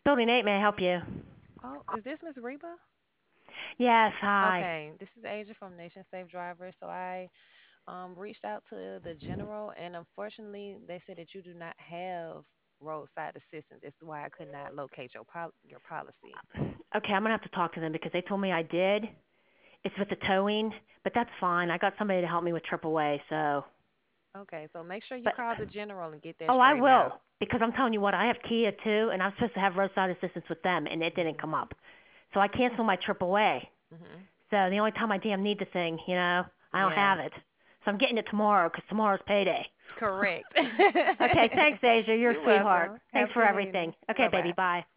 Building 8, may I help you? Oh, is this Miss Reba? Yes, hi. Okay, this is Asia from Nation Safe Driver. So I reached out to the general, and unfortunately, they said that you do not have roadside assistance. That's why I could not locate your policy. Okay, I'm gonna have to talk to them because they told me I did. It's with the towing, but that's fine. I got somebody to help me with AAA, so. Okay, so make sure you But call the general and get that oh, I straightened out. will because I'm telling you what, I have Kia too, and I'm supposed to have roadside assistance with them, and it didn't Mhm. come up. So I canceled my AAA. Mhm. So the only time I damn need the thing, I don't Yeah. have it. So I'm getting it tomorrow because tomorrow's payday. Correct. Okay, thanks, Asia. You're a You're sweetheart. welcome. Have Thanks a for good everything. evening. Okay, Bye baby, bye. bye.